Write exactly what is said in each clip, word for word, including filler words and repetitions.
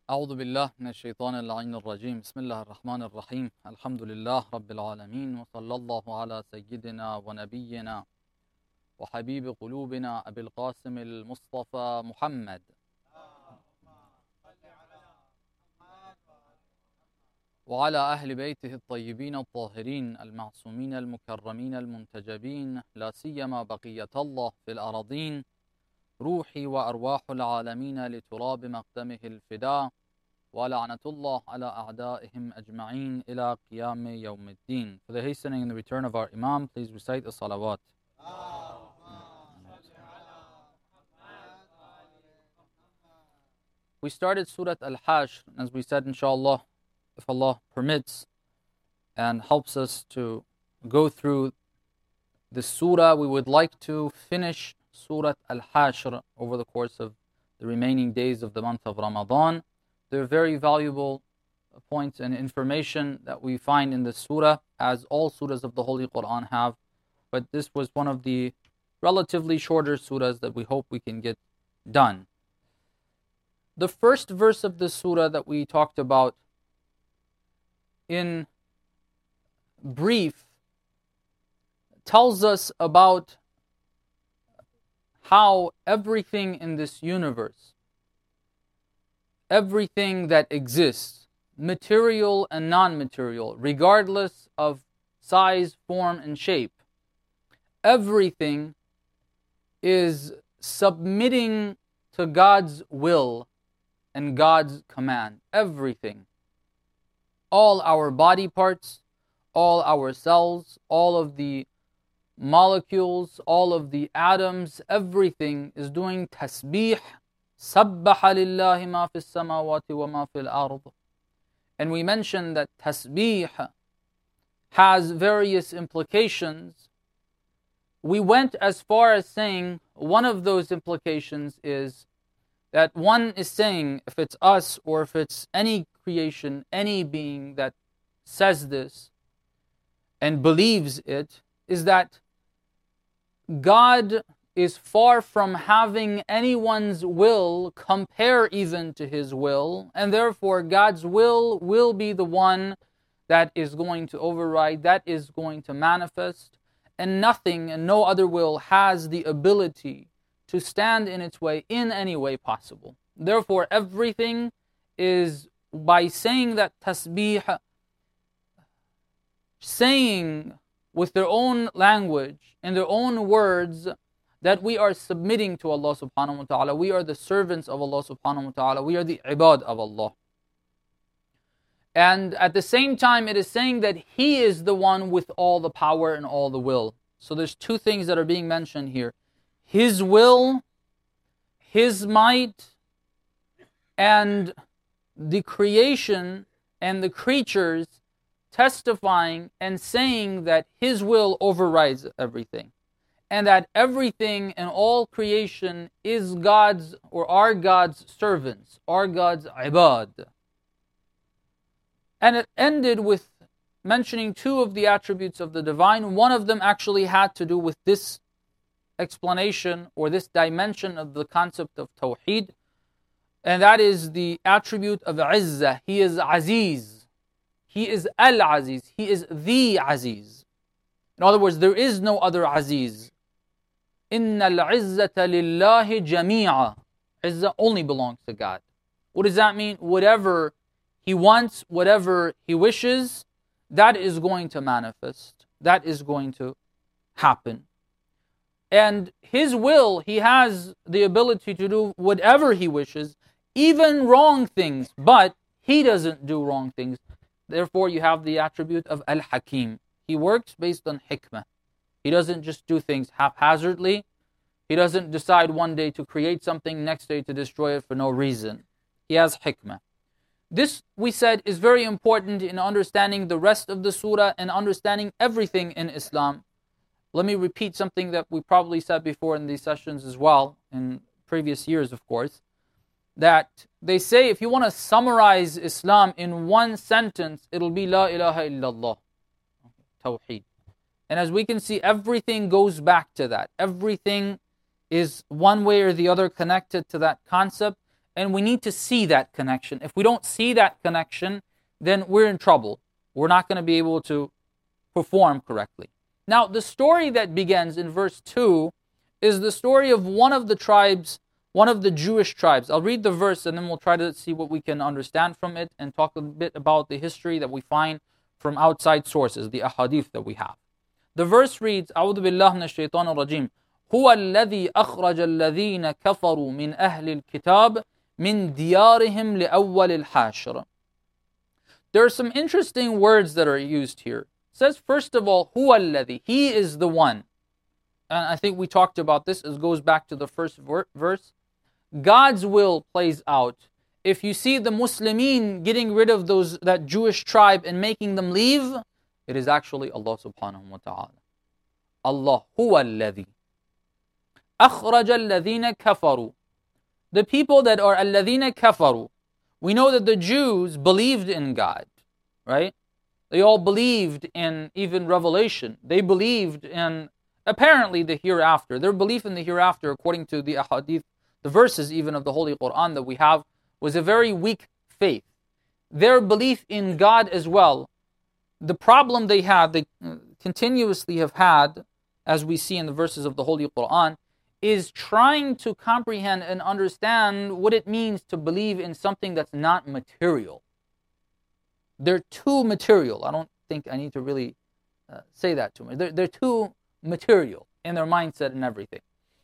أعوذ بالله من الشيطان اللعين الرجيم بسم الله الرحمن الرحيم الحمد لله رب العالمين وصلى الله على سيدنا ونبينا وحبيب قلوبنا أبي القاسم المصطفى محمد وعلى أهل بيته الطيبين الطاهرين المعصومين المكرمين المنتجبين لا سيما بقية الله في الأراضين روحي وأرواح العالمين لتراب مقدمه الفداء ولعنة الله على أعدائهم أجمعين إلى قيام يوم الدين. For the hastening and the return of our Imam, please recite the salawat. We started Surah Al-Hashr, as we said, inshallah, if Allah permits and helps us to go through the surah, we would like to finish Surah Al-Hashr over the course of the remaining days of the month of Ramadan. There are very valuable points and information that we find in the surah, as all surahs of the Holy Quran have, but this was one of the relatively shorter surahs that we hope we can get done. The first verse of the surah that we talked about in brief tells us about how everything in this universe, everything that exists, material and non-material, regardless of size, form, and shape, everything is submitting to God's will and God's command. Everything. All our body parts, all our cells, all of the molecules, all of the atoms, everything is doing tasbih. سَبَّحَ لِلَّهِ مَا فِي السَّمَاوَاتِ وَمَا فِي الْأَرْضِ. And we mentioned that tasbih has various implications. We went as far as saying one of those implications is that one is saying, if it's us or if it's any creation, any being that says this and believes it, is that God is far from having anyone's will compare even to His will, and therefore God's will will be the one that is going to override, that is going to manifest, and nothing and no other will has the ability to stand in its way in any way possible. Therefore everything is, by saying that tasbih, saying with their own language, in their own words, that we are submitting to Allah subhanahu wa ta'ala. We are the servants of Allah subhanahu wa ta'ala. We are the ibad of Allah. And at the same time, it is saying that He is the one with all the power and all the will. So there's two things that are being mentioned here. His will, His might, and the creation and the creatures testifying and saying that His will overrides everything. And that everything and all creation is God's or are God's servants, are God's ibad. And it ended with mentioning two of the attributes of the divine. One of them actually had to do with this explanation or this dimension of the concept of Tawheed. And that is the attribute of Izzah. He is Aziz. He is Al-Aziz. He is the Aziz. In other words, there is no other Aziz. Inna al-izzata lillahi jami'a. Izzah only belongs to God. What does that mean? Whatever He wants, whatever He wishes, that is going to manifest. That is going to happen. And His will, He has the ability to do whatever He wishes, even wrong things, but He doesn't do wrong things. Therefore, you have the attribute of Al-Hakim. He works based on hikmah. He doesn't just do things haphazardly. He doesn't decide one day to create something, next day to destroy it for no reason. He has hikmah. This, we said, is very important in understanding the rest of the surah and understanding everything in Islam. Let me repeat something that we probably said before in these sessions as well, in previous years, of course, that they say if you want to summarize Islam in one sentence, it'll be La ilaha illallah, Tawheed. And as we can see, everything goes back to that. Everything is one way or the other connected to that concept. and we need to see that connection. If we don't see that connection, then we're in trouble. We're not going to be able to perform correctly. Now, the story that begins in verse two is the story of one of the tribes, one of the Jewish tribes. I'll read the verse and then we'll try to see what we can understand from it and talk a bit about the history that we find from outside sources, the ahadith that we have. The verse reads, أعوذ بالله من الشيطان الرجيم هو الذي أخرج الذين كفروا من أهل الكتاب من ديارهم لأول الحاشر. There are some interesting words that are used here. It says, first of all, هو الذي, he is the one. And I think we talked about this. It goes back to the first ver- verse. God's will plays out. If you see the Muslimin getting rid of those that Jewish tribe and making them leave, it is actually Allah subhanahu wa ta'ala. Allah huwa alladhi أخرج الذين كفروا. The people that are الذين كفروا. We know that the Jews believed in God, right? They all believed in even Revelation. They believed in apparently the hereafter. Their belief in the hereafter, according to the ahadith, the verses even of the Holy Quran that we have, was a very weak faith. Their belief in God as well. The problem they had, they continuously have had, as we see in the verses of the Holy Quran, is trying to comprehend and understand what it means to believe in something that's not material. They're too material. I don't think I need to really uh, say that to me. They're, they're too material in their mindset and everything.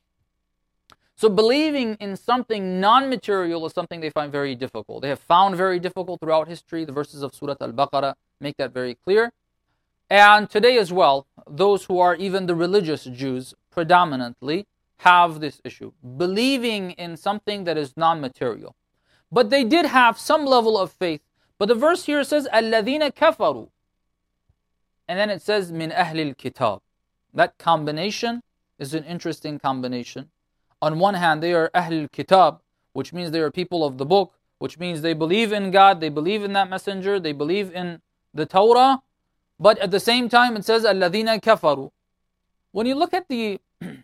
So believing in something non-material is something they find very difficult. They have found very difficult throughout history. The verses of Surah Al-Baqarah make that very clear. And today as well, those who are even the religious Jews predominantly have this issue, believing in something that is non-material. But they did have some level of faith. But the verse here says, الَّذِينَ كَفَرُوا. And then it says, مِنْ أَهْلِ الْكِتَابِ. That combination is an interesting combination. On one hand, they are Ahl al-Kitab, which means they are people of the book, which means they believe in God, they believe in that messenger, they believe in the Torah. But at the same time, it says, الَّذِينَ كَفَرُوا. When you look at the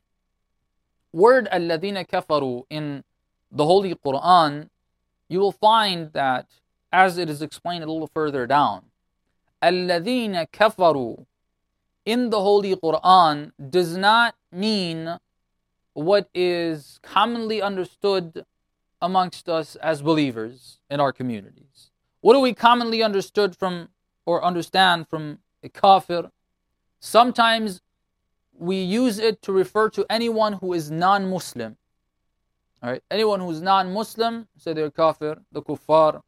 word الَّذِينَ كَفَرُوا in the Holy Quran, you will find that, as it is explained a little further down, الَّذِينَ كَفَرُوا in the Holy Quran does not mean what is commonly understood amongst us as believers in our communities. What do we commonly understood from or understand from a kafir? Sometimes we use it to refer to anyone who is non-Muslim. All right, anyone who is non-Muslim, say they're kafir, the kuffar.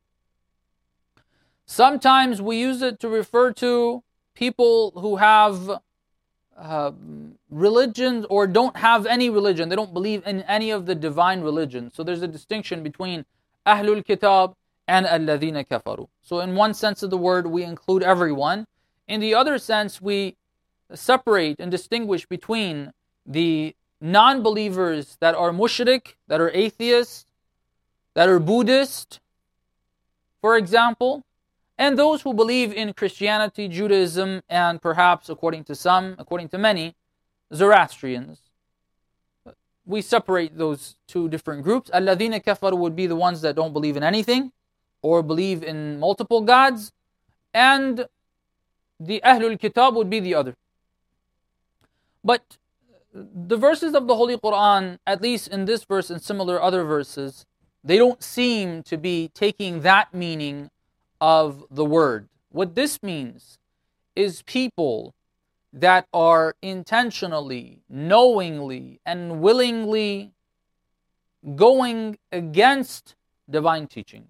Sometimes we use it to refer to people who have uh, religions or don't have any religion. They don't believe in any of the divine religions. So there's a distinction between Ahlul Kitab and Alladhina Kafaru. So in one sense of the word, we include everyone. In the other sense, we separate and distinguish between the non-believers that are mushrik, that are atheists, that are Buddhist, for example, and those who believe in Christianity, Judaism, and perhaps, according to some, according to many, Zoroastrians. We separate those two different groups. Alladhina kafaru would be the ones that don't believe in anything, or believe in multiple gods, and the Ahlul Kitab would be the other. But the verses of the Holy Quran, at least in this verse and similar other verses, they don't seem to be taking that meaning of the word. What this means is people that are intentionally, knowingly, and willingly going against divine teachings.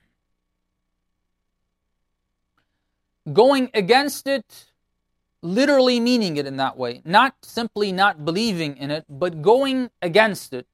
Going against it, literally meaning it in that way. Not simply not believing in it, but going against it.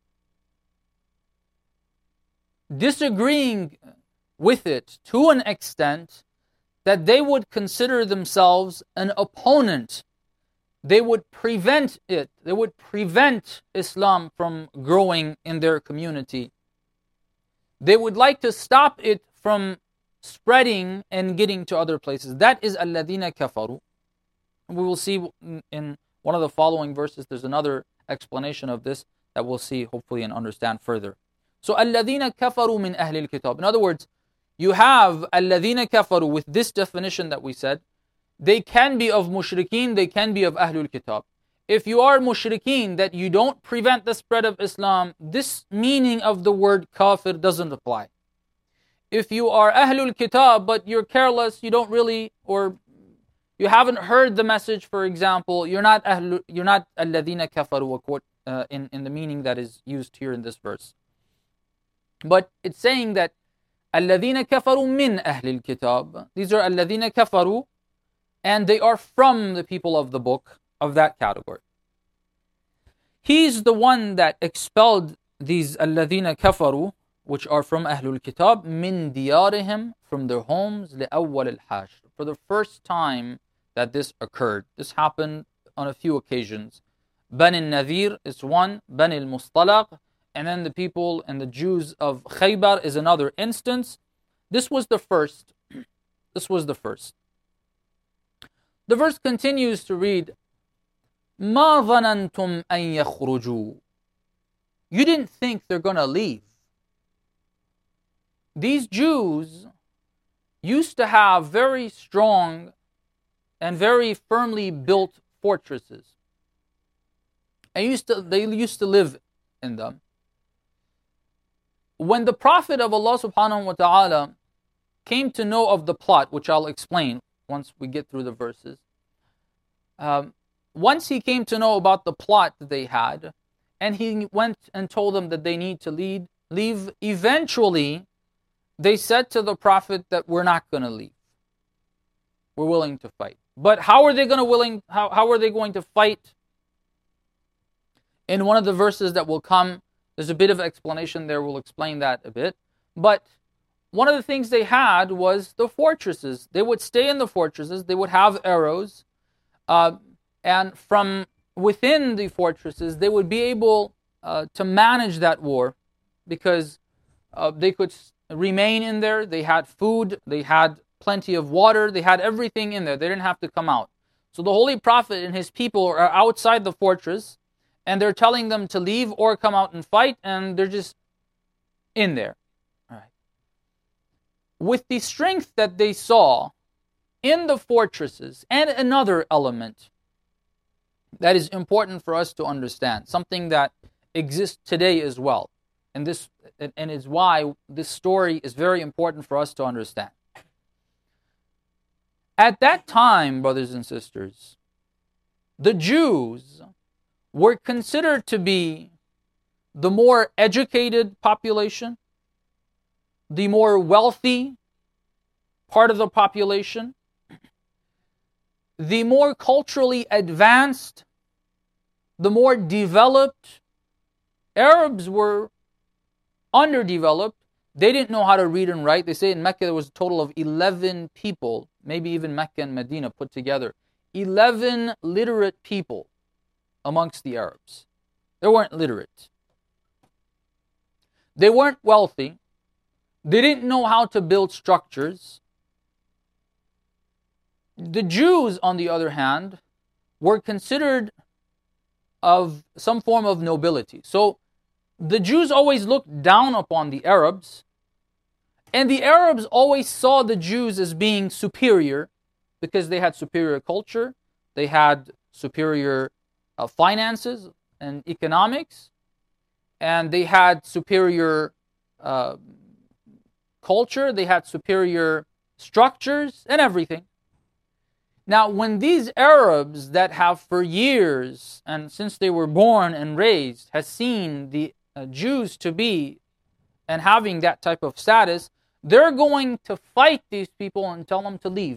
Disagreeing with it to an extent that they would consider themselves an opponent. They would prevent it. They would prevent Islam from growing in their community. They would like to stop it from spreading and getting to other places. That is alladhina kafaru. We will see in one of the following verses, there's another explanation of this that we'll see hopefully and understand further. So الَّذِينَ كَفَرُوا مِنْ أَهْلِ الْكِتَابِ. In other words, you have الَّذِينَ كَفَرُوا with this definition that we said. They can be of mushrikeen, they can be of Ahlul Kitab. If you are mushrikeen, that you don't prevent the spread of Islam, this meaning of the word kafir doesn't apply. If you are Ahlul Kitab, but you're careless, you don't really, or you haven't heard the message, for example, you're not Ahlul, you're not الَّذِينَ كَفَرُوا uh, in, in the meaning that is used here in this verse. But it's saying that الَّذِينَ كَفَرُوا مِنْ أَهْلِ الْكِتَابِ. These are الَّذِينَ كَفَرُوا, and they are from the people of the book, of that category. He's the one that expelled these الَّذِينَ كَفَرُوا, which are from Ahlul Kitab, مِنْ دِيَارِهِمْ, from their homes, لِأَوَّلِ الْحَاشْرِ, for the first time that this occurred. This happened on a few occasions. Bani al-Nadir is one, Bani al-Mustalaq, and then the people and the Jews of Khaybar is another instance. This was the first. This was the first. The verse continues to read, مَا ظَنَنْتُمْ أَن يَخْرُجُوا. You didn't think they're going to leave. These Jews used to have very strong and very firmly built fortresses. And used to, they used to live in them. When the Prophet of Allah subhanahu wa ta'ala came to know of the plot, which I'll explain once we get through the verses, um, once he came to know about the plot that they had, and he went and told them that they need to lead, leave, eventually they said to the Prophet that we're not going to leave. We're willing to fight. But how are they going to willing? How, how are they going to fight? In one of the verses that will come, there's a bit of explanation there. We'll explain that a bit. But one of the things they had was the fortresses. They would stay in the fortresses. They would have arrows. Uh, and from within the fortresses, they would be able uh, to manage that war because uh, they could remain in there. They had food. They had plenty of water. They had everything in there. They didn't have to come out. So the Holy Prophet and his people are outside the fortress, and they're telling them to leave or come out and fight, and they're just in there. All right. With the strength that they saw in the fortresses, and another element that is important for us to understand, something that exists today as well, and this and is why this story is very important for us to understand. At that time, brothers and sisters, the Jews were considered to be the more educated population, the more wealthy part of the population, the more culturally advanced, the more developed. Arabs were underdeveloped. They didn't know how to read and write. They say in Mecca there was a total of eleven people, maybe even Mecca and Medina put together. eleven literate people amongst the Arabs. They weren't literate. They weren't wealthy. They didn't know how to build structures. The Jews, on the other hand, were considered of some form of nobility. So the Jews always looked down upon the Arabs, and the Arabs always saw the Jews as being superior because they had superior culture, they had superior uh, finances and economics, and they had superior uh, culture, they had superior structures and everything. Now, when these Arabs that have for years, and since they were born and raised, has seen the uh, Jews to be and having that type of status, they're going to fight these people and tell them to leave.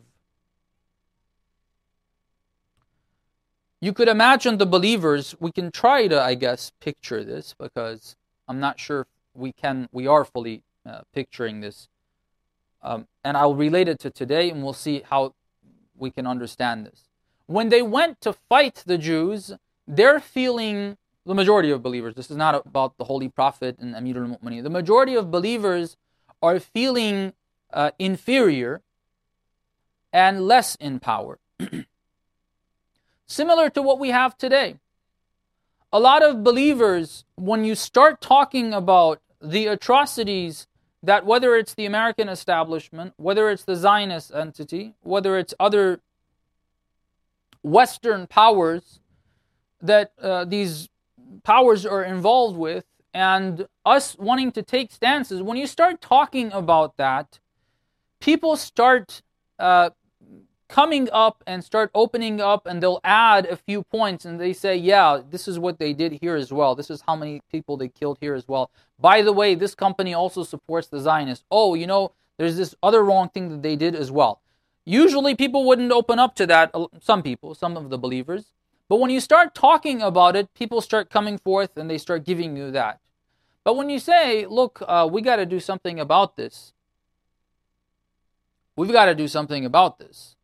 You could imagine the believers. We can try to, I guess, picture this because I'm not sure if we can, we are fully uh, picturing this. Um, and I'll relate it to today and we'll see how we can understand this. When they went to fight the Jews, they're feeling, the majority of believers, this is not about the Holy Prophet and Amir al-Mu'mineen, the majority of believers are feeling uh, inferior and less in power. Similar to what we have today. A lot of believers, when you start talking about the atrocities that, whether it's the American establishment, whether it's the Zionist entity, whether it's other Western powers that uh, these powers are involved with, and us wanting to take stances, when you start talking about that, people start uh, coming up and start opening up, and they'll add a few points, and they say, yeah, this is what they did here as well. This is how many people they killed here as well. By the way, this company also supports the Zionists. Oh, you know, there's this other wrong thing that they did as well. Usually people wouldn't open up to that, some people, some of the believers. But when you start talking about it, people start coming forth and they start giving you that. But when you say, look, uh, we got to do something about this. We've got to do something about this.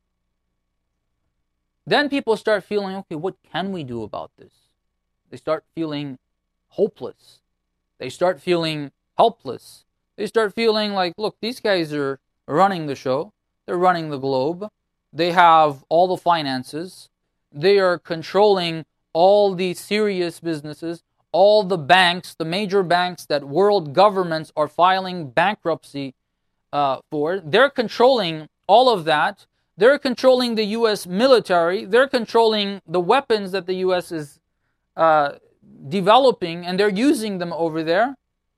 Then people start feeling, okay, what can we do about this? They start feeling hopeless. They start feeling helpless. They start feeling like, look, these guys are running the show. They're running the globe. They have all the finances. They are controlling all the serious businesses, all the banks, the major banks that world governments are filing bankruptcy uh, for. They're controlling all of that. They're controlling the U S military. They're controlling the weapons that the U S is uh, developing, and they're using them over there.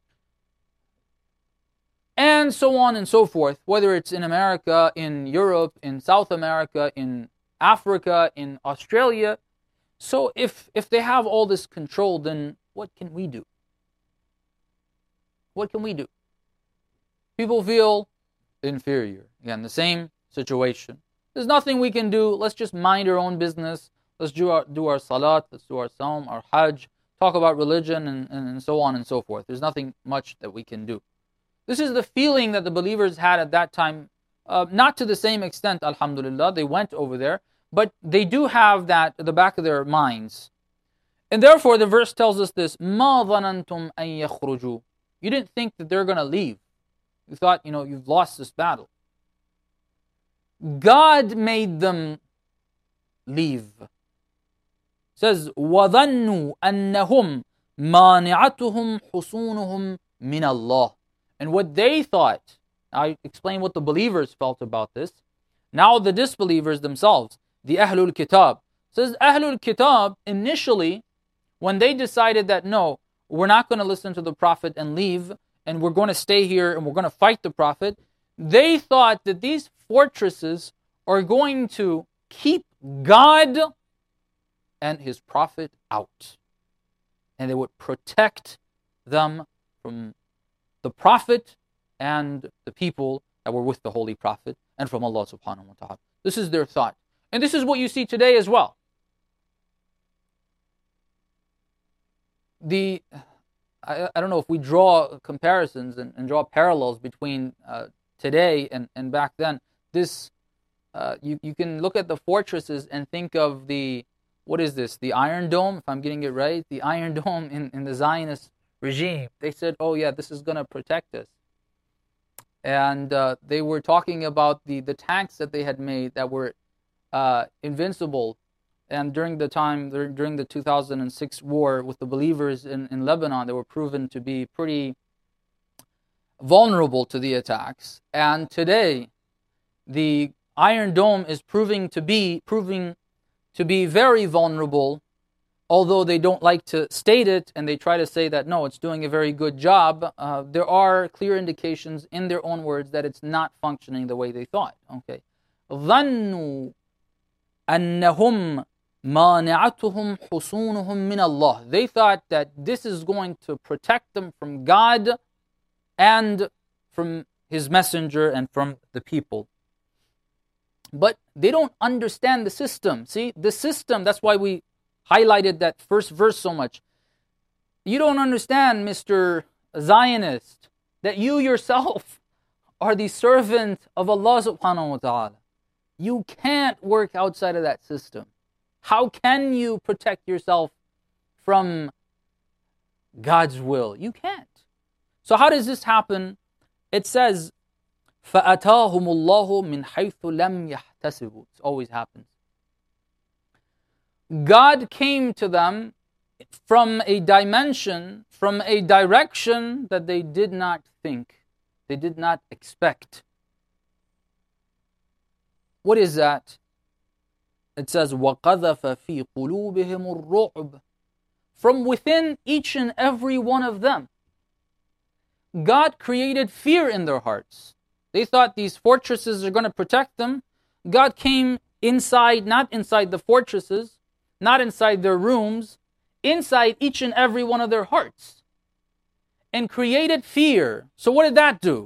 And so on and so forth, whether it's in America, in Europe, in South America, in Africa, in Australia. So if, if they have all this control, then what can we do? What can we do? People feel inferior. Again, the same situation. There's nothing we can do. Let's just mind our own business. Let's do our, do our salat, let's do our saum, our hajj, talk about religion, and, and, and so on and so forth. There's nothing much that we can do. This is the feeling that the believers had at that time. Uh, not to the same extent, alhamdulillah, they went over there, but they do have that at the back of their minds. And therefore, the verse tells us this, مَا ظَنَنْتُمْ أَن يَخْرُجُوا. You didn't think that they're going to leave. You thought, you know, you've lost this battle. God made them leave. It says, وَظَنُّوا أَنَّهُمْ مَانِعَتُهُمْ حُصُونُهُمْ مِنَ اللَّهِ. And what they thought, I explained what the believers felt about this. Now the disbelievers themselves, the Ahlul Kitab. It says Ahlul Kitab, initially, when they decided that no, we're not going to listen to the Prophet and leave, and we're going to stay here and we're going to fight the Prophet, they thought that these fortresses are going to keep God and His Prophet out. And they would protect them from the Prophet and the people that were with the Holy Prophet and from Allah subhanahu wa ta'ala. This is their thought. And this is what you see today as well. The, I, I don't know if we draw comparisons and, and draw parallels between uh, today and, and back then. This, uh, you, you can look at the fortresses and think of the, what is this, the Iron Dome, if I'm getting it right, the Iron Dome in, in the Zionist regime. They said, oh yeah, this is going to protect us. And uh, they were talking about the, the tanks that they had made that were uh, invincible. And during the time, during the two thousand six war with the believers in, in Lebanon, they were proven to be pretty vulnerable to the attacks. And today, the Iron Dome is proving to be proving to be very vulnerable, although they don't like to state it, and they try to say that, no, it's doing a very good job. Uh, there are clear indications in their own words that it's not functioning the way they thought. Okay. ظَنُّوا أَنَّهُمْ مَانِعَتُهُمْ حُصُونُهُمْ مِنَ اللَّهِ. They thought that this is going to protect them from God and from His messenger and from the people. But they don't understand the system. See, the system, that's why we highlighted that first verse so much. You don't understand, Mister Zionist, that you yourself are the servant of Allah subhanahu wa ta'ala. You can't work outside of that system. How can you protect yourself from God's will? You can't. So how does this happen? It says, فَأَتَاهُمُ اللَّهُ مِنْ حَيْثُ لَمْ يَحْتَسِبُوا. It always happens. God came to them from a dimension, from a direction that they did not think, they did not expect. What is that? It says, وَقَذَفَ فِي قُلُوبِهِمُ الرُّعْبِ. From within each and every one of them, God created fear in their hearts. They thought these fortresses are going to protect them. God came inside, not inside the fortresses, not inside their rooms, inside each and every one of their hearts, and created fear. So what did that do?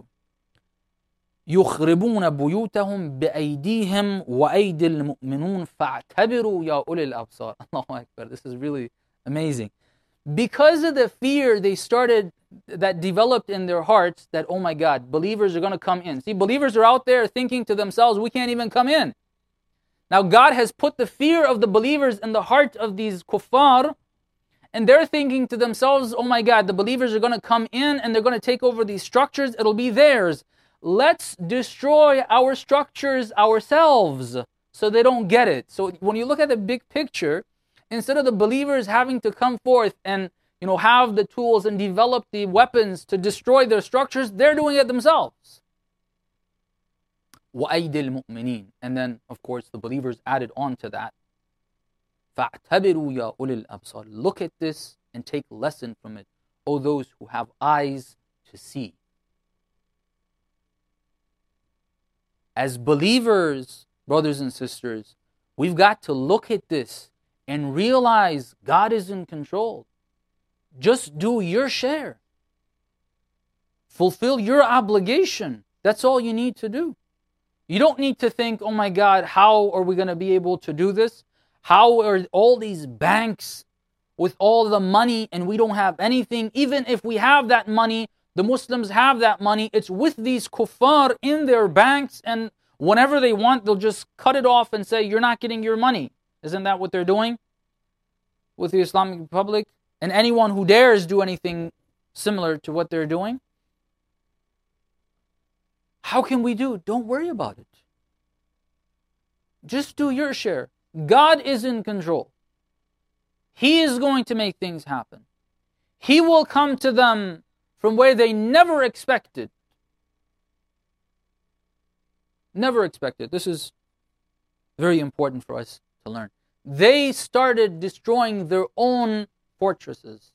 يخربون بيوتهم بأيديهم وأيدي المؤمنون فاعتبروا يا أولي الأبصار. Allahu Akbar. This is really amazing. Because of the fear they started, that developed in their hearts, that, oh my God, believers are going to come in. See, believers are out there thinking to themselves, we can't even come in. Now God has put the fear of the believers in the heart of these kuffar, and they're thinking to themselves, oh my God, the believers are going to come in and they're going to take over these structures, it'll be theirs. Let's destroy our structures ourselves so they don't get it. So when you look at the big picture, instead of the believers having to come forth and, you know, have the tools and develop the weapons to destroy their structures, they're doing it themselves. وَأَيْدِ الْمُؤْمِنِينَ. And then, of course, the believers added on to that. فَاعْتَبِرُوا يَا أُولِي الْأَبْصَارِ. Look at this and take lesson from it, O those who have eyes to see. As believers, brothers and sisters, we've got to look at this and realize God is in control. Just do your share. Fulfill your obligation. That's all you need to do. You don't need to think, oh my God, how are we going to be able to do this? How are all these banks with all the money and we don't have anything? Even if we have that money, the Muslims have that money, it's with these kuffar in their banks, and whenever they want, they'll just cut it off and say, you're not getting your money. Isn't that what they're doing with the Islamic Republic? And anyone who dares do anything similar to what they're doing, how can we do? Don't worry about it. Just do your share. God is in control. He is going to make things happen. He will come to them from where they never expected. Never expected. This is very important for us to learn. They started destroying their own fortresses.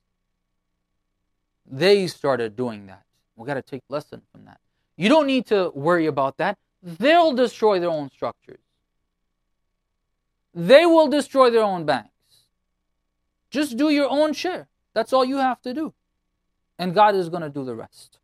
They started doing that. We've got to take lesson from that. You don't need to worry about that. They'll destroy their own structures. They will destroy their own banks. Just do your own share. That's all you have to do. And God is going to do the rest.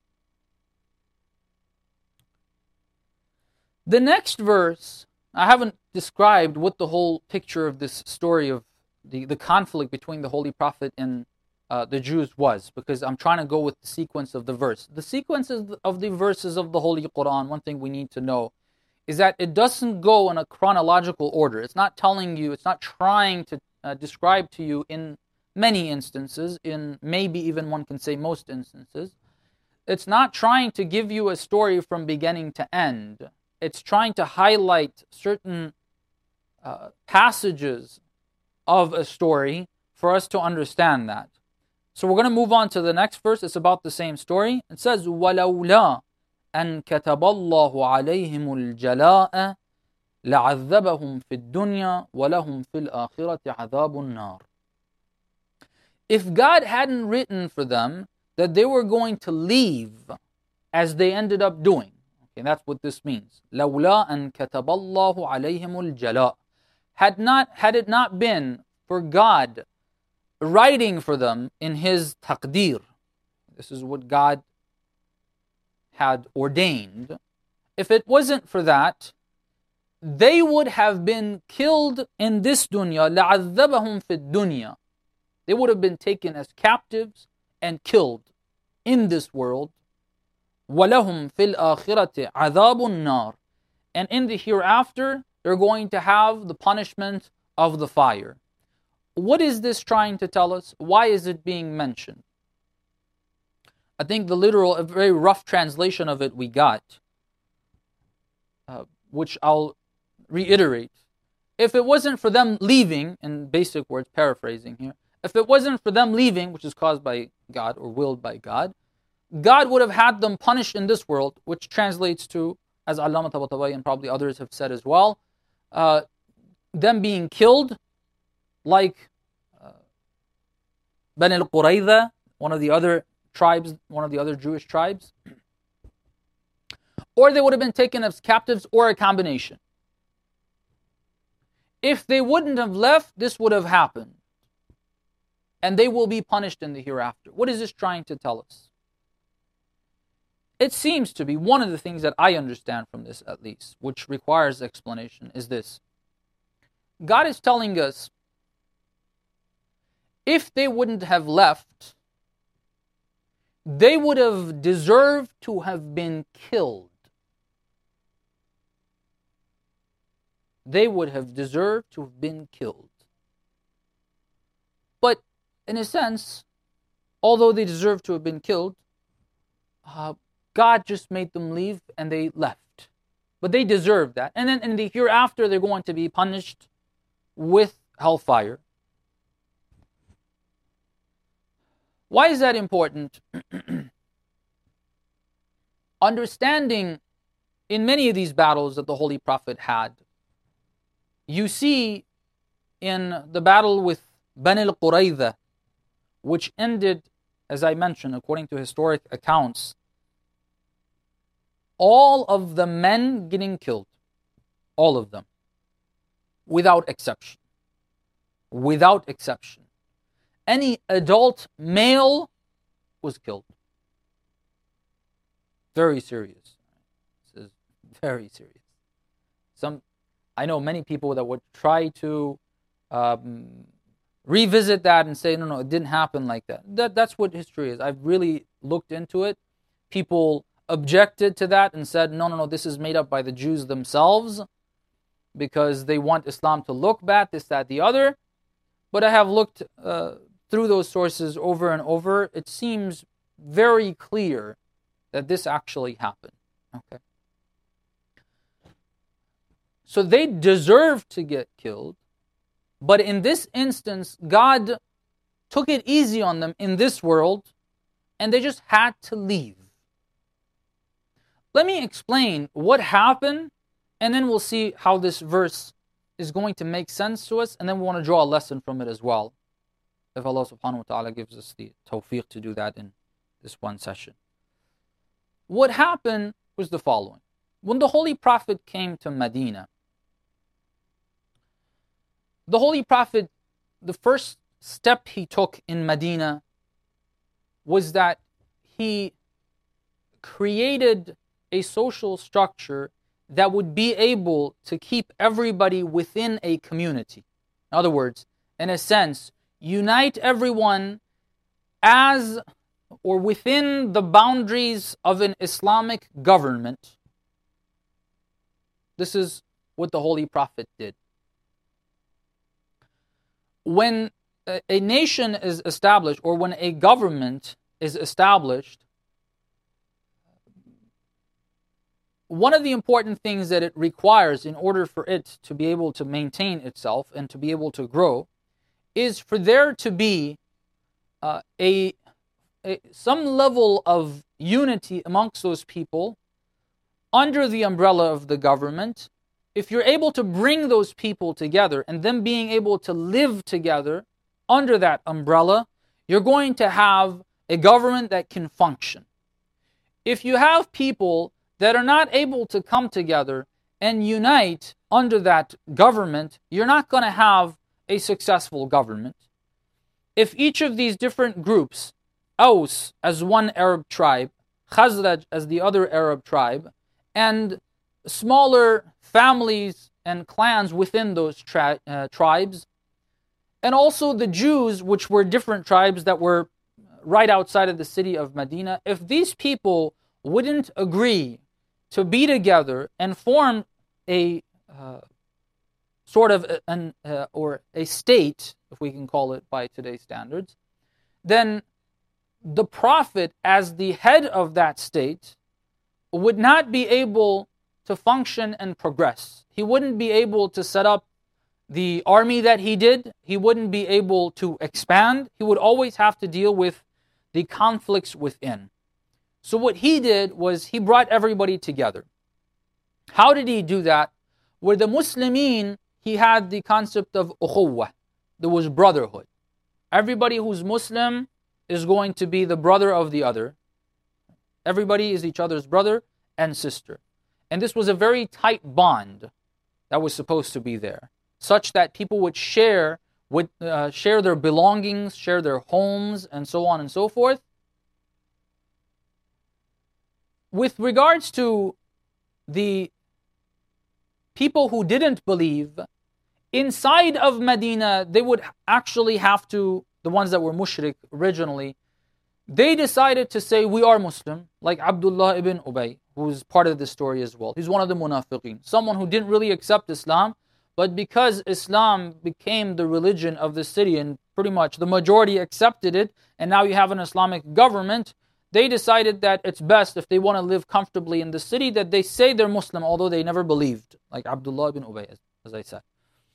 The next verse, I haven't described what the whole picture of this story of the, the conflict between the Holy Prophet and uh, the Jews was, because I'm trying to go with the sequence of the verse. The sequences of the verses of the Holy Quran, one thing we need to know is that it doesn't go in a chronological order. It's not telling you, it's not trying to uh, describe to you in many instances, in maybe even one can say most instances. It's not trying to give you a story from beginning to end. It's trying to highlight certain uh, passages of a story for us to understand that. So we're going to move on to the next verse. It's about the same story. It says, وَلَوْلَا أَنْ كَتَبَ اللَّهُ عَلَيْهِمُ الْجَلَاءَ لَعَذَّبَهُمْ فِي الدُّنْيَا وَلَهُمْ فِي الْآخِرَةِ عَذَابُ النَّارِ. If God hadn't written for them that they were going to leave as they ended up doing, okay, that's what this means. لَوْلَا أَنْ كَتَبَ اللَّهُ عَلَيْهِمُ الْجَلَاءَ. Had not, had it not been for God writing for them in His taqdeer, this is what God had ordained. If it wasn't for that, they would have been killed in this dunya. لَعَذَّبَهُمْ فِي الدُّنْيَا. They would have been taken as captives and killed in this world. وَلَهُمْ فِي الْآخِرَةِ عَذَابُ النَّارِ. And in the hereafter, they're going to have the punishment of the fire. What is this trying to tell us? Why is it being mentioned? I think the literal, a very rough translation of it we got, uh, which I'll reiterate. If it wasn't for them leaving, in basic words, paraphrasing here, if it wasn't for them leaving, which is caused by God or willed by God, God would have had them punished in this world, which translates to, as Allama Tabatabai and probably others have said as well, uh, them being killed, like uh, Bani al-Qurayza, one of the other tribes, one of the other Jewish tribes, or they would have been taken as captives, or a combination. If they wouldn't have left, this would have happened. And they will be punished in the hereafter. What is this trying to tell us? It seems to be one of the things that I understand from this, at least, which requires explanation, is this. God is telling us, if they wouldn't have left, they would have deserved to have been killed. They would have deserved to have been killed. But in a sense, although they deserved to have been killed, uh, God just made them leave and they left. But they deserved that. And then in the hereafter, they're going to be punished with hellfire. Why is that important? Understanding in many of these battles that the Holy Prophet had, you see in the battle with Bani al-Qurayza, which ended, as I mentioned, according to historic accounts, all of the men getting killed. All of them. Without exception. Without exception. Any adult male was killed. Very serious. This is very serious. Some, I know many people that would try to um, revisit that and say, no, no, it didn't happen like that. That that's what history is. I've really looked into it. People objected to that and said, no, no, no, this is made up by the Jews themselves because they want Islam to look bad, this, that, the other. But I have looked uh, through those sources over and over. It seems very clear that this actually happened. Okay. So they deserved to get killed. But in this instance, God took it easy on them in this world, and they just had to leave. Let me explain what happened, and then we'll see how this verse is going to make sense to us, and then we want to draw a lesson from it as well, if Allah subhanahu wa ta'ala gives us the tawfiq to do that in this one session. What happened was the following. When the Holy Prophet came to Medina, the Holy Prophet, the first step he took in Medina was that he created a social structure that would be able to keep everybody within a community. In other words, in a sense, unite everyone as or within the boundaries of an Islamic government. This is what the Holy Prophet did. When a nation is established, or when a government is established, one of the important things that it requires in order for it to be able to maintain itself and to be able to grow is for there to be uh, a, a some level of unity amongst those people under the umbrella of the government. If you're able to bring those people together and them being able to live together under that umbrella, you're going to have a government that can function. If you have people that are not able to come together and unite under that government, you're not going to have a successful government. If each of these different groups, Aus as one Arab tribe, Khazraj as the other Arab tribe, and smaller families and clans within those tri- uh, tribes, and also the Jews, which were different tribes that were right outside of the city of Medina, if these people wouldn't agree to be together and form a uh, sort of an uh, or a state, if we can call it by today's standards, then the Prophet, as the head of that state, would not be able to function and progress. He wouldn't be able to set up the army that he did. he wouldn't be able to expand. He would always have to deal with the conflicts within. So what he did was he brought everybody together. How did he do that? With the Muslimin, he had the concept of ukhuwah. There was brotherhood. Everybody who's Muslim is going to be the brother of the other. Everybody is each other's brother and sister. And this was a very tight bond that was supposed to be there, such that people would share would uh, share their belongings, share their homes, and so on and so forth. With regards to the people who didn't believe, inside of Medina, they would actually have to, the ones that were mushrik originally, they decided to say, we are Muslim, like Abdullah ibn Ubay, who's part of this story as well. He's one of the munafiqeen, someone who didn't really accept Islam, but because Islam became the religion of the city and pretty much the majority accepted it, and now you have an Islamic government, they decided that it's best if they want to live comfortably in the city that they say they're Muslim, although they never believed, like Abdullah ibn Ubay, as, as I said.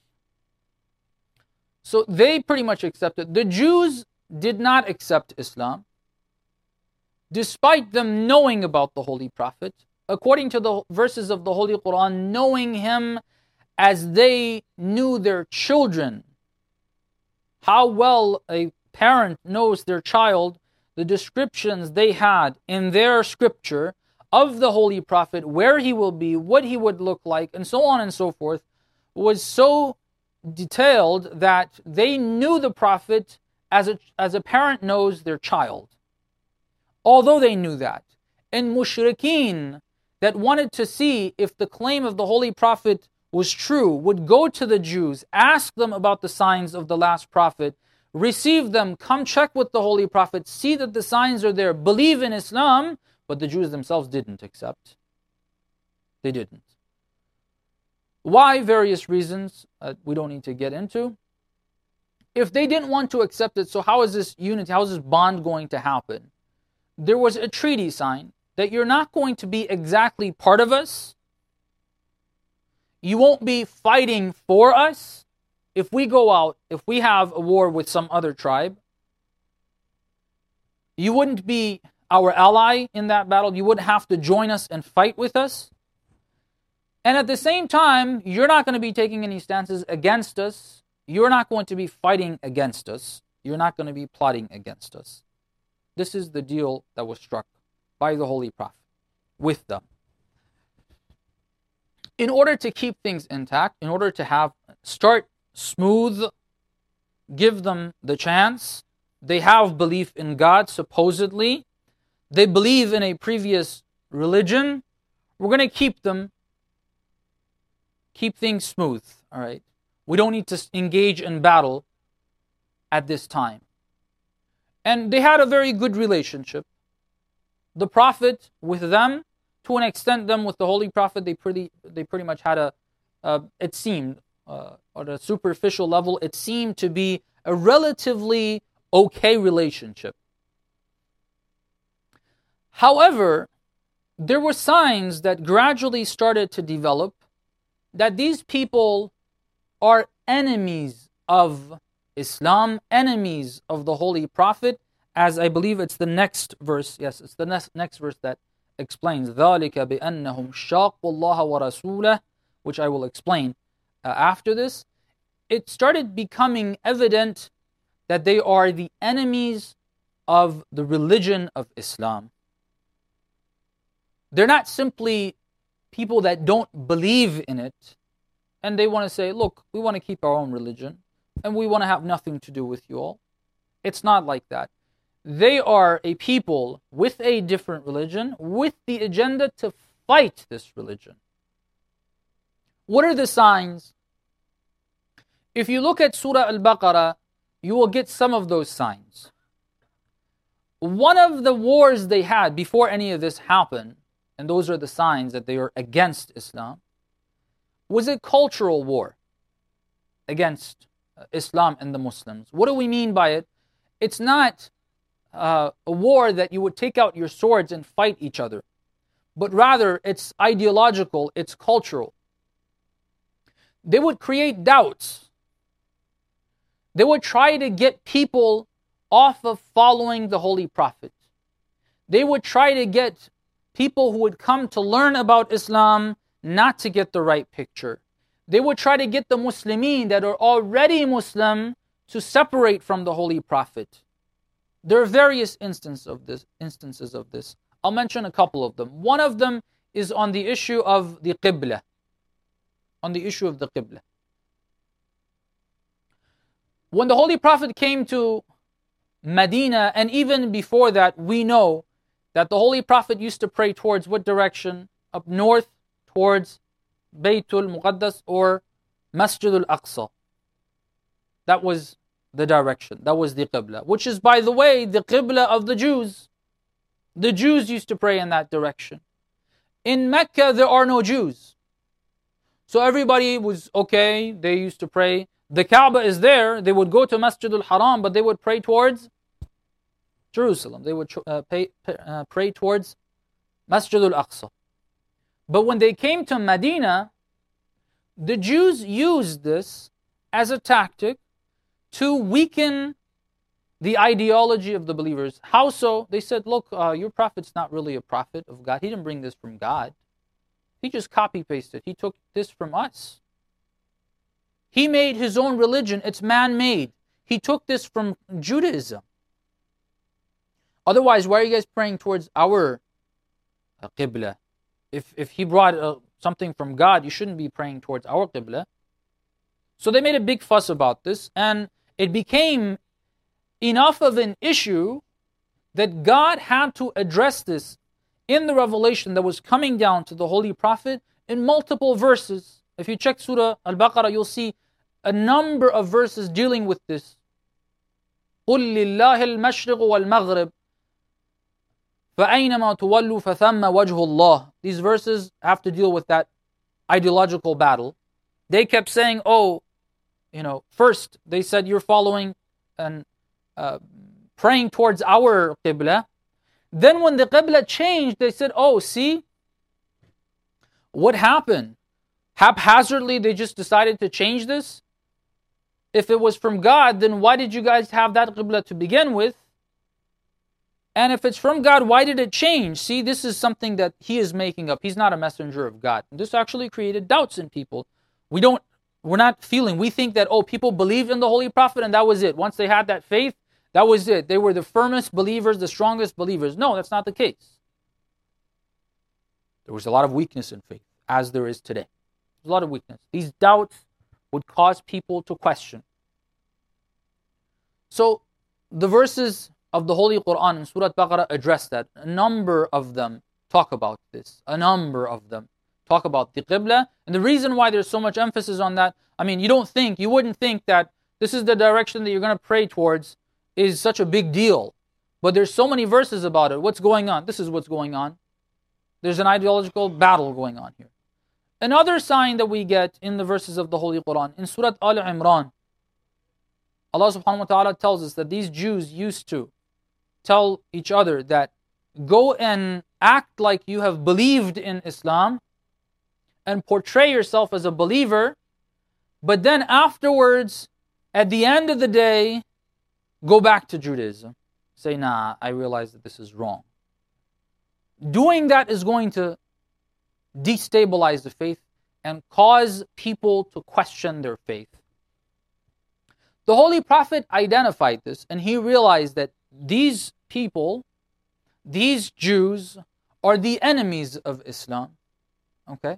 So they pretty much accepted. The Jews did not accept Islam, despite them knowing about the Holy Prophet. According to the verses of the Holy Quran, knowing him as they knew their children. How well a parent knows their child, the descriptions they had in their scripture of the Holy Prophet, where he will be, what he would look like, and so on and so forth, was so detailed that they knew the Prophet as a, as a parent knows their child. Although they knew that. And mushrikeen that wanted to see if the claim of the Holy Prophet was true would go to the Jews, ask them about the signs of the last prophet, receive them, come check with the Holy Prophet, see that the signs are there, believe in Islam, but the Jews themselves didn't accept. They didn't. Why? Various reasons uh, we don't need to get into. If they didn't want to accept it, so how is this unity, how is this bond going to happen? There was a treaty signed that you're not going to be exactly part of us. You won't be fighting for us. If we go out, if we have a war with some other tribe, you wouldn't be our ally in that battle. You wouldn't have to join us and fight with us. And at the same time, you're not going to be taking any stances against us. You're not going to be fighting against us. You're not going to be plotting against us. This is the deal that was struck by the Holy Prophet with them. In order to keep things intact, in order to have start smooth, give them the chance. They have belief in God, supposedly. They believe in a previous religion. We're going to keep them, keep things smooth, all right? We don't need to engage in battle at this time. And they had a very good relationship. The Prophet with them, to an extent, them with the Holy Prophet, they pretty they pretty much had a, uh, it seemed, uh, on a superficial level, it seemed to be a relatively okay relationship. However, there were signs that gradually started to develop that these people are enemies of Islam, enemies of the Holy Prophet, as I believe it's the next verse, yes, it's the next, next verse that explains ذَلِكَ بِأَنَّهُمْ شَاقُّوا اللَّهَ وَرَسُولَهُ, which I will explain uh, after this. It started becoming evident that they are the enemies of the religion of Islam. They're not simply people that don't believe in it, and they want to say, look, we want to keep our own religion, and we want to have nothing to do with you all. It's not like that. They are a people with a different religion, with the agenda to fight this religion. What are the signs? If you look at Surah Al-Baqarah, you will get some of those signs. One of the wars they had before any of this happened, and those are the signs that they are against Islam, was a cultural war against Islam and the Muslims. What do we mean by it? It's not uh, a war that you would take out your swords and fight each other, but rather it's ideological, it's cultural. They would create doubts. They would try to get people off of following the Holy Prophet. They would try to get people who would come to learn about Islam not to get the right picture. They would try to get the Muslimin that are already Muslim to separate from the Holy Prophet. There are various instances of this. Instances of this. I'll mention a couple of them. One of them is on the issue of the Qibla. On the issue of the Qibla. When the Holy Prophet came to Medina, and even before that, we know that the Holy Prophet used to pray towards what direction? Up north, towards Baytul Muqaddas or Masjid al-Aqsa. That was the direction. That was the Qibla. Which is, by the way, the Qibla of the Jews. The Jews used to pray in that direction. In Mecca, there are no Jews. So everybody was okay. They used to pray. The Kaaba is there. They would go to Masjid al-Haram, but they would pray towards Jerusalem. They would uh, pay, uh, pray towards Masjid al-Aqsa. But when they came to Medina, the Jews used this as a tactic to weaken the ideology of the believers. How so? They said, look, uh, your prophet's not really a prophet of God. He didn't bring this from God. He just copy-pasted. He took this from us. He made his own religion. It's man-made. He took this from Judaism. Otherwise, why are you guys praying towards our uh, Qibla? If, if he brought uh, something from God, you shouldn't be praying towards our Qibla. So they made a big fuss about this, and it became enough of an issue that God had to address this in the revelation that was coming down to the Holy Prophet in multiple verses. If you check Surah Al-Baqarah, you'll see a number of verses dealing with this. قُلْ لِلَّهِ الْمَشْرِقُ وَالْمَغْرِبُ فَأَيْنَمَا تُوَلُّوا فَثَمَّ وَجْهُ اللَّهِ. These verses have to deal with that ideological battle. They kept saying, oh, you know, first they said you're following and uh, praying towards our Qibla. Then when the Qibla changed, they said, oh, see, what happened? Haphazardly, they just decided to change this? If it was from God, then why did you guys have that Qibla to begin with? And if it's from God, why did it change? See, this is something that he is making up. He's not a messenger of God. This actually created doubts in people. We don't, we're not feeling, we think that, oh, people believed in the Holy Prophet and that was it. Once they had that faith, that was it. They were the firmest believers, the strongest believers. No, that's not the case. There was a lot of weakness in faith, as there is today. There's a lot of weakness. These doubts would cause people to question. So, the verses of the Holy Quran in Surah Baqarah address that. A number of them talk about this. A number of them talk about the Qibla. And the reason why there's so much emphasis on that, I mean, you don't think, you wouldn't think that this is the direction that you're going to pray towards is such a big deal. But there's so many verses about it. What's going on? This is what's going on. There's an ideological battle going on here. Another sign that we get in the verses of the Holy Quran, in Surah Al-Imran, Allah subhanahu wa ta'ala tells us that these Jews used to tell each other that go and act like you have believed in Islam and portray yourself as a believer, but then afterwards, at the end of the day, go back to Judaism. Say, nah, I realize that this is wrong. Doing that is going to destabilize the faith and cause people to question their faith. The Holy Prophet identified this, and he realized that these people, these Jews, are the enemies of Islam. Okay?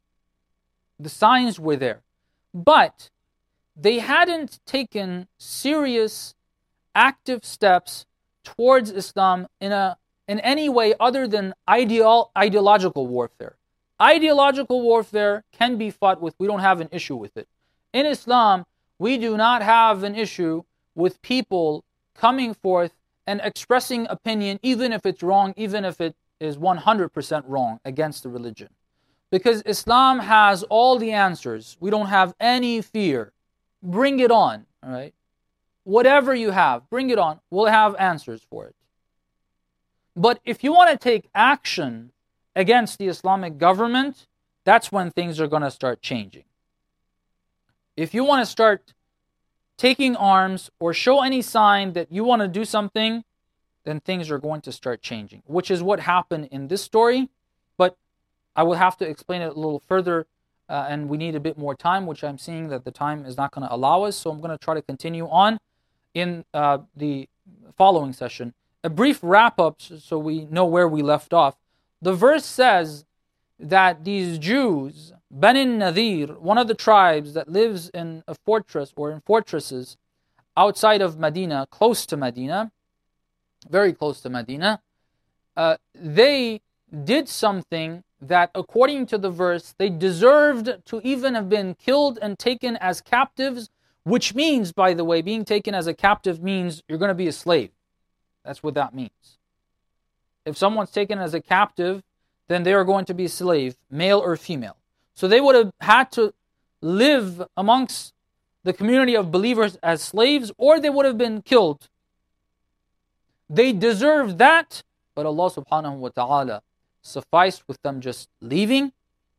The signs were there. But they hadn't taken serious, active steps towards Islam in a in any way other than ideal, ideological warfare. Ideological warfare can be fought with. We don't have an issue with it. In Islam, we do not have an issue with people coming forth and expressing opinion, even if it's wrong, even if it is one hundred percent wrong against the religion. Because Islam has all the answers. We don't have any fear. Bring it on, all right? Whatever you have, bring it on. We'll have answers for it. But if you want to take action against the Islamic government, that's when things are going to start changing. If you want to start taking arms or show any sign that you want to do something, then things are going to start changing, which is what happened in this story. But I will have to explain it a little further, uh, and we need a bit more time, which I'm seeing that the time is not going to allow us, so I'm going to try to continue on in uh, the following session. A brief wrap-up so we know where we left off. The verse says that these Jews, Bani Nadir, one of the tribes that lives in a fortress or in fortresses outside of Medina, close to Medina, very close to Medina, uh, they did something that, according to the verse, they deserved to even have been killed and taken as captives, which means, by the way, being taken as a captive means you're going to be a slave. That's what that means. If someone's taken as a captive, then they are going to be a slave, male or female. So they would have had to live amongst the community of believers as slaves, or they would have been killed. They deserved that, but Allah subhanahu wa ta'ala sufficed with them just leaving.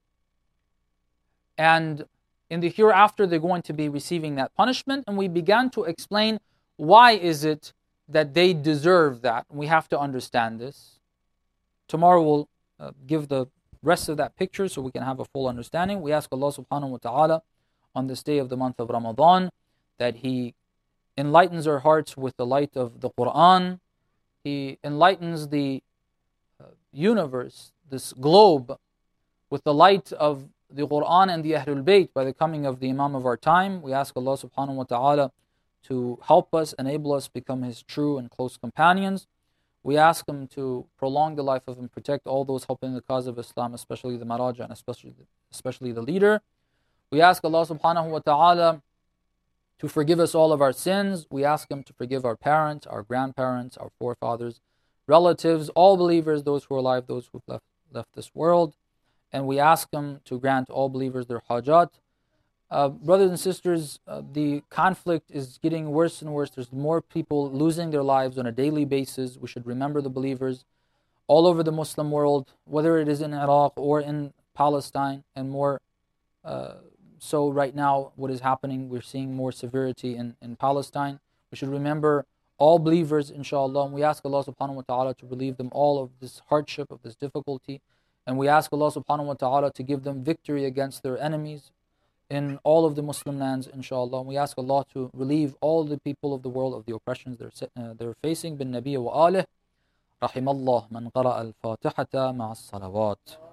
And in the hereafter, they're going to be receiving that punishment. And we began to explain why is it that they deserve that. We have to understand this. Tomorrow we'll uh, give the rest of that picture so we can have a full understanding. We ask Allah subhanahu wa ta'ala on this day of the month of Ramadan that He enlightens our hearts with the light of the Quran. He enlightens the uh, universe, this globe, with the light of the Quran and the Ahlul Bayt by the coming of the Imam of our time. We ask Allah subhanahu wa ta'ala to help us, enable us become His true and close companions. We ask Him to prolong the life of and protect all those helping the cause of Islam, especially the Maraja and especially, especially the leader. We ask Allah subhanahu wa ta'ala to forgive us all of our sins. We ask Him to forgive our parents, our grandparents, our forefathers, relatives, all believers, those who are alive, those who have left, left this world. And we ask Him to grant all believers their hajat. Uh, brothers and sisters, uh, the conflict is getting worse and worse. There's more people losing their lives on a daily basis. We should remember the believers all over the Muslim world, whether it is in Iraq or in Palestine, and more uh, so right now what is happening. We're seeing more severity in, in Palestine. We should remember all believers, inshallah, and we ask Allah subhanahu wa ta'ala to relieve them all of this hardship, of this difficulty. And we ask Allah subhanahu wa ta'ala to give them victory against their enemies in all of the Muslim lands, inshallah. And we ask Allah to relieve all the people of the world of the oppressions they're, uh, they're facing. Bin Nabi wa alih. Rahimallah man qara al-Fatihata ma'as salawat.